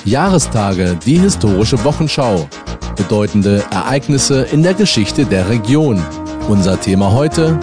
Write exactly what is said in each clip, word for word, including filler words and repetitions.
Jahrestage, die historische Wochenschau. Bedeutende Ereignisse in der Geschichte der Region. Unser Thema heute: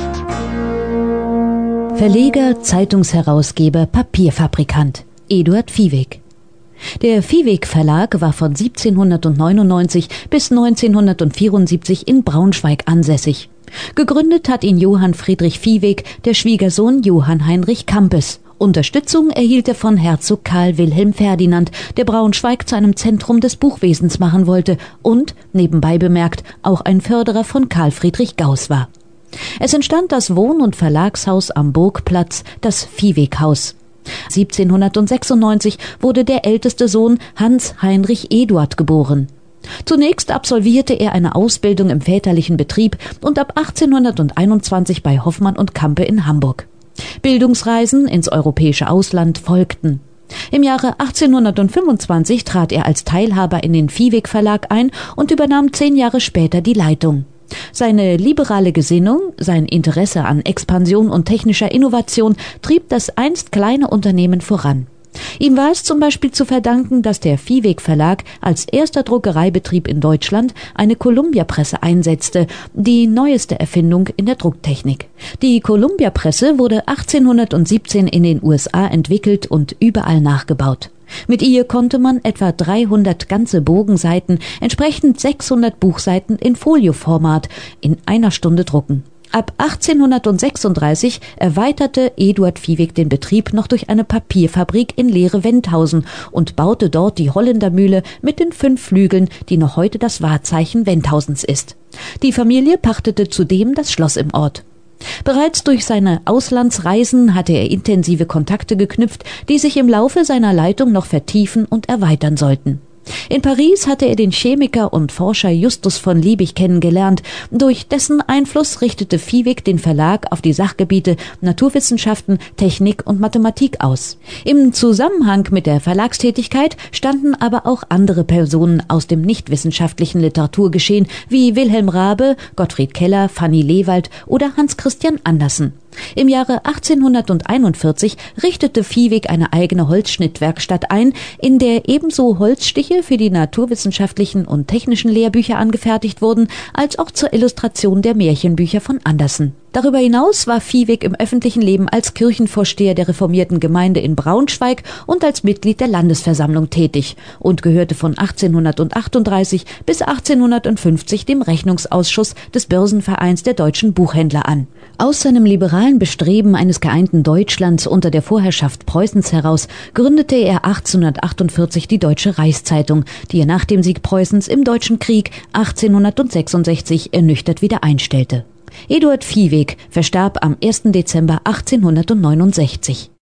Verleger, Zeitungsherausgeber, Papierfabrikant Eduard Viehweg. Der Viehweg Verlag war von siebzehnhundertneunundneunzig bis neunzehnhundertvierundsiebzig in Braunschweig ansässig. Gegründet hat ihn Johann Friedrich Viehweg, der Schwiegersohn Johann Heinrich Kampes. Unterstützung erhielt er von Herzog Karl Wilhelm Ferdinand, der Braunschweig zu einem Zentrum des Buchwesens machen wollte und, nebenbei bemerkt, auch ein Förderer von Karl Friedrich Gauß war. Es entstand das Wohn- und Verlagshaus am Burgplatz, das Viehweghaus. siebzehnhundertsechsundneunzig wurde der älteste Sohn Hans Heinrich Eduard geboren. Zunächst absolvierte er eine Ausbildung im väterlichen Betrieb und ab achtzehnhunderteinundzwanzig bei Hoffmann und Campe in Hamburg. Bildungsreisen ins europäische Ausland folgten. Im Jahre achtzehnhundertfünfundzwanzig trat er als Teilhaber in den Viehweg Verlag ein und übernahm zehn Jahre später die Leitung. Seine liberale Gesinnung, sein Interesse an Expansion und technischer Innovation trieb das einst kleine Unternehmen voran. Ihm war es zum Beispiel zu verdanken, dass der Viehweg Verlag als erster Druckereibetrieb in Deutschland eine Columbia-Presse einsetzte, die neueste Erfindung in der Drucktechnik. Die Columbia-Presse wurde achtzehnhundertsiebzehn in den U S A entwickelt und überall nachgebaut. Mit ihr konnte man etwa dreihundert ganze Bogenseiten, entsprechend sechshundert Buchseiten in Folioformat, in einer Stunde drucken. Ab achtzehnhundertsechsunddreißig erweiterte Eduard Viehweg den Betrieb noch durch eine Papierfabrik in Lehre-Wendhausen und baute dort die Holländermühle mit den fünf Flügeln, die noch heute das Wahrzeichen Wendhausens ist. Die Familie pachtete zudem das Schloss im Ort. Bereits durch seine Auslandsreisen hatte er intensive Kontakte geknüpft, die sich im Laufe seiner Leitung noch vertiefen und erweitern sollten. In Paris hatte er den Chemiker und Forscher Justus von Liebig kennengelernt. Durch dessen Einfluss richtete Viehweg den Verlag auf die Sachgebiete Naturwissenschaften, Technik und Mathematik aus. Im Zusammenhang mit der Verlagstätigkeit standen aber auch andere Personen aus dem nichtwissenschaftlichen Literaturgeschehen wie Wilhelm Raabe, Gottfried Keller, Fanny Lewald oder Hans Christian Andersen. Im Jahre achtzehnhunderteinundvierzig richtete Viehweg eine eigene Holzschnittwerkstatt ein, in der ebenso Holzstiche für die naturwissenschaftlichen und technischen Lehrbücher angefertigt wurden, als auch zur Illustration der Märchenbücher von Andersen. Darüber hinaus war Viehweg im öffentlichen Leben als Kirchenvorsteher der reformierten Gemeinde in Braunschweig und als Mitglied der Landesversammlung tätig und gehörte von achtzehnhundertachtunddreißig bis achtzehnhundertfünfzig dem Rechnungsausschuss des Börsenvereins der deutschen Buchhändler an. Aus seinem liberalen Bestreben eines geeinten Deutschlands unter der Vorherrschaft Preußens heraus gründete er achtzehnhundertachtundvierzig die Deutsche Reichszeitung, die er nach dem Sieg Preußens im Deutschen Krieg achtzehnhundertsechsundsechzig ernüchtert wieder einstellte. Eduard Viehweg verstarb am ersten Dezember achtzehnhundertneunundsechzig.